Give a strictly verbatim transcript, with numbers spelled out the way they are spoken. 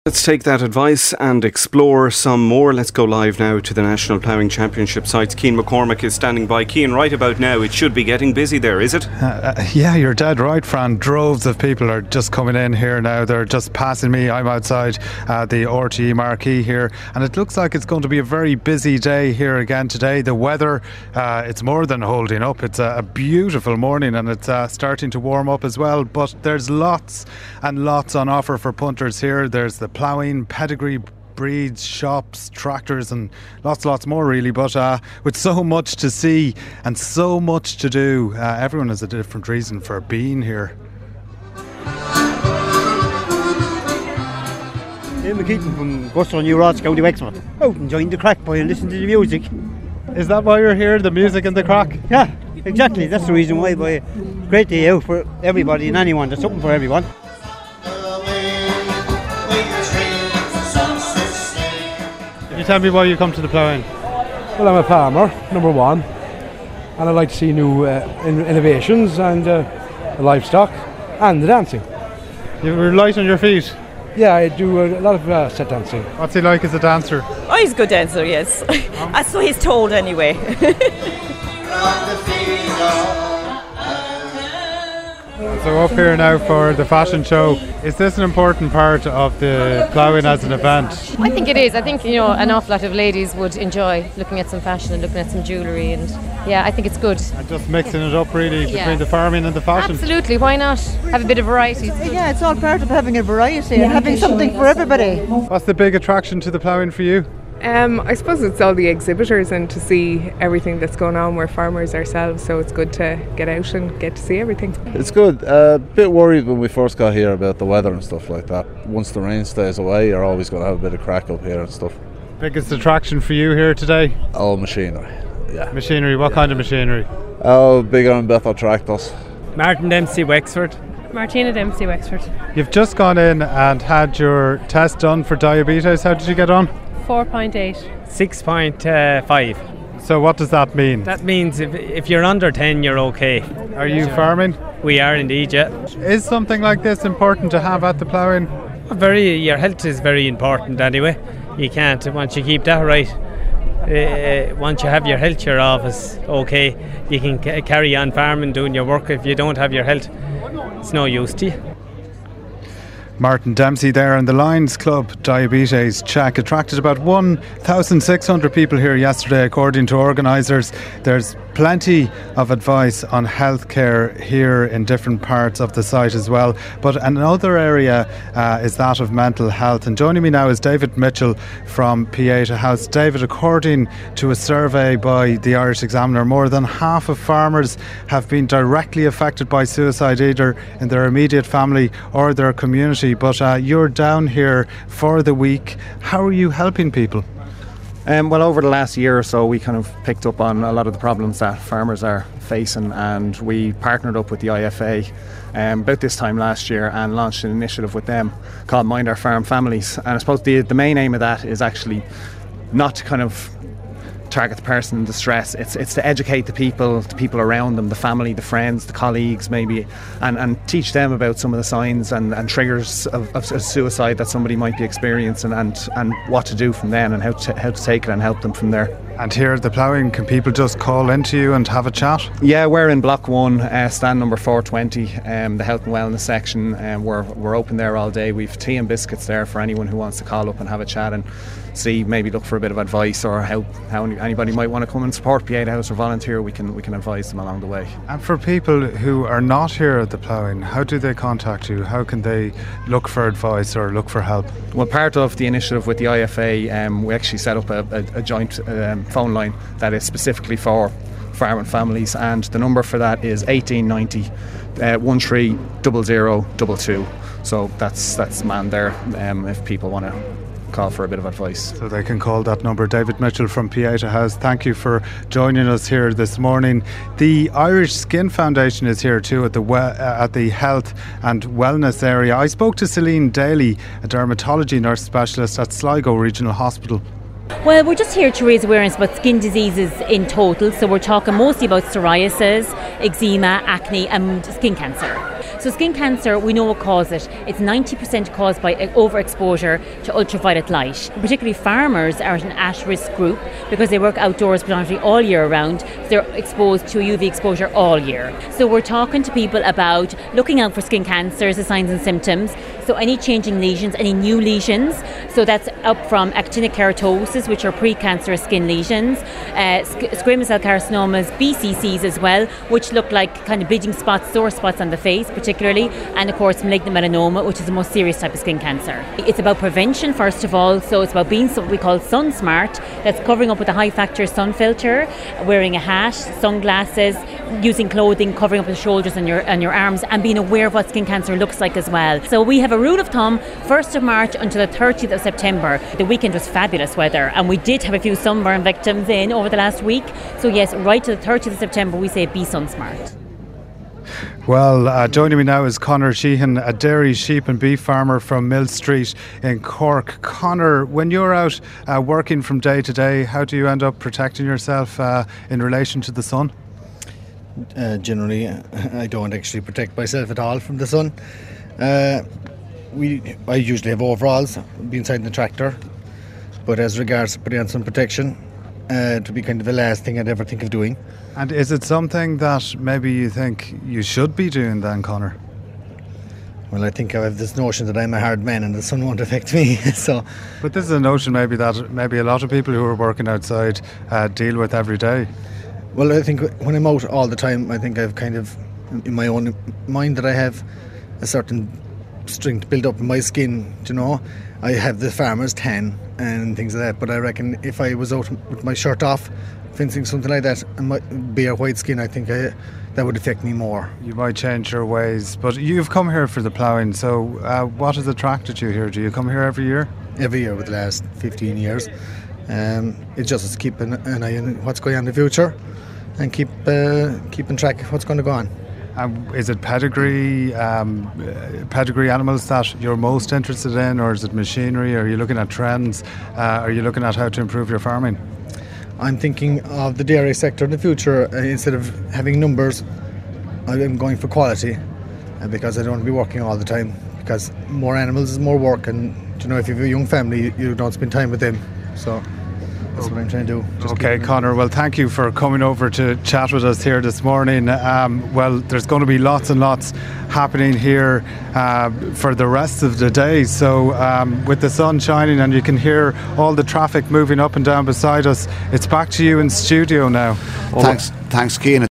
Let's take that advice and explore some more. Let's go live now to the National Ploughing Championship sites. Cian McCormack is standing by. Cian, right about now, it should be getting busy there, is it? Uh, uh, yeah, you're dead right, Fran. Droves of people are just coming in here now. They're just passing me. I'm outside uh, the R T E marquee here, and it looks like it's going to be a very busy day here again today. The weather, uh, it's more than holding up. It's a, a beautiful morning, and it's uh, starting to warm up as well. But there's lots and lots on offer for punters here. There's the ploughing, pedigree breeds, shops, tractors, and lots lots more really, but uh, with so much to see and so much to do, uh, everyone has a different reason for being here. Ian McKeaton from Gusler New Rods, County Wexford. Out enjoying the crack by and listening to the music. Is that why you're here, the music and the crack? Yeah, exactly, that's the reason why. Boy. Great day out for everybody and anyone, there's something for everyone. Can you tell me why you come to the ploughing? Well, I'm a farmer, number one, and I like to see new uh, in- innovations and uh, the livestock and the dancing. You're light on your feet. Yeah, I do a lot of uh, set dancing. What's he like as a dancer? Oh, he's a good dancer, yes. That's what he's told anyway. So up here now for the fashion show. Is this an important part of the ploughing as an event? I think it is. I think, you know, an awful lot of ladies would enjoy looking at some fashion and looking at some jewellery, and yeah, I think it's good. And just mixing it up really Yeah. between the farming and the fashion. Absolutely, why not? Have a bit of variety. Yeah, it's all part of having a variety and having something for everybody. What's the big attraction to the ploughing for you? Um, I suppose it's all the exhibitors and to see everything that's going on. We're farmers ourselves, so it's good to get out and get to see everything. It's good. A uh, bit worried when we first got here about the weather and stuff like that. Once the rain stays away, you're always going to have a bit of crack up here and stuff. Biggest attraction for you here today? Oh, machinery. Yeah. Machinery. What yeah. kind of machinery? Oh, bigger and better tractors. Martin Dempsey, Wexford. Martina Dempsey, Wexford. You've just gone in and had your test done for diabetes. How did you get on? four point eight. six point five. So what does that mean? That means if, if you're under ten, you're okay. Are you farming? We are indeed, yeah. Is something like this important to have at the ploughing? Very, your health is very important anyway. You can't, once you keep that right, uh, once you have your health, you're always okay. You can c- carry on farming, doing your work. If you don't have your health, it's no use to you. Martin Dempsey there, and the Lions Club Diabetes Check attracted about one thousand six hundred people here yesterday according to organisers. There's plenty of advice on healthcare here in different parts of the site as well, but another area uh, is that of mental health, and joining me now is David Mitchell from Pieta House. David, according to a survey by the Irish Examiner, more than half of farmers have been directly affected by suicide, either in their immediate family or their community. But uh, you're down here for the week. How are you helping people? Um, well, over the last year or so, we kind of picked up on a lot of the problems that farmers are facing, and we partnered up with the I F A um, about this time last year and launched an initiative with them called Mind Our Farm Families. And I suppose the, the main aim of that is actually not to kind of target the person in distress. It's it's to educate the people, the people around them, the family, the friends, the colleagues maybe, and, and teach them about some of the signs and, and triggers of, of suicide that somebody might be experiencing, and, and what to do from then, and how to, how to take it and help them from there. And here at the ploughing, can people just call into you and have a chat? Yeah, we're in block one, uh, stand number four twenty, um, the health and wellness section. Um, we're, we're open there all day. We've tea and biscuits there for anyone who wants to call up and have a chat and see, maybe look for a bit of advice, or how, how anybody might want to come and support Pieta House or volunteer. We can we can advise them along the way. And for people who are not here at the ploughing, how do they contact you? How can they look for advice or look for help? Well, part of the initiative with the I F A, um, we actually set up a, a, a joint um, phone line that is specifically for farming families, and the number for that is eighteen ninety, uh, one three zero zero two two. So that's that's manned there um, if people want to call for a bit of advice. So they can call that number. David Mitchell from Pieta House, thank you for joining us here this morning. The Irish Skin Foundation is here too at the we- uh, at the health and wellness area. I spoke to Celine Daly, a dermatology nurse specialist at Sligo Regional Hospital. Well, we're just here to raise awareness about skin diseases in total. So we're talking mostly about psoriasis, eczema, acne and skin cancer. So skin cancer, we know what causes it. It's ninety percent caused by overexposure to ultraviolet light. Particularly farmers are an at-risk group because they work outdoors predominantly all year round. So they're exposed to U V exposure all year. So we're talking to people about looking out for skin cancers, the signs and symptoms. So any changing lesions, any new lesions. So that's up from actinic keratosis, which are precancerous skin lesions, uh, squamous cell carcinomas, B C Cs as well, which look like kind of bleeding spots, sore spots on the face particularly, and of course malignant melanoma, which is the most serious type of skin cancer. It's about prevention first of all, so it's about being what we call sun smart. That's covering up with a high factor sun filter, wearing a hat, sunglasses, using clothing covering up the shoulders and your and your arms, and being aware of what skin cancer looks like as well. So we have a rule of thumb, first of March until the thirtieth of September. The weekend was fabulous weather, and we did have a few sunburn victims in over the last week. So yes, right to the thirtieth of September we say be sun smart. Well, uh, joining me now is Conor Sheehan, a dairy, sheep and beef farmer from Mill Street in Cork. Conor, when you're out uh, working from day to day, how do you end up protecting yourself uh, in relation to the sun? Uh, generally, I don't actually protect myself at all from the sun. Uh, we, I usually have overalls, be inside the tractor, but as regards to putting on sun protection, uh, to be kind of the last thing I'd ever think of doing. And is it something that maybe you think you should be doing then, Conor? Well, I think I have this notion that I'm a hard man and the sun won't affect me. So, but this is a notion maybe that maybe a lot of people who are working outside uh, deal with every day. Well, I think when I'm out all the time, I think I've kind of, in my own mind, that I have a certain strength built up in my skin, you know. I have the farmer's tan and things like that, but I reckon if I was out with my shirt off, fencing something like that, and my bare white skin, I think I, that would affect me more. You might change your ways, but you've come here for the ploughing, so uh, what has attracted you here? Do you come here every year? Every year for the last fifteen years. Um, it's just to keep an, an eye on what's going on in the future and keep uh, keeping track of what's going to go on. Um, is it pedigree um, pedigree animals that you're most interested in, or is it machinery? Are you looking at trends? Uh, are you looking at how to improve your farming? I'm thinking of the dairy sector in the future. Uh, instead of having numbers, I'm going for quality, uh, because I don't want to be working all the time, because more animals is more work, and you know, if you have a young family, you don't spend time with them. So that's what I'm trying to do. Just okay, Conor, well, thank you for coming over to chat with us here this morning. Um, well, there's going to be lots and lots happening here uh, for the rest of the day. So um, with the sun shining and you can hear all the traffic moving up and down beside us, it's back to you in studio now. Thanks, thanks, Cian.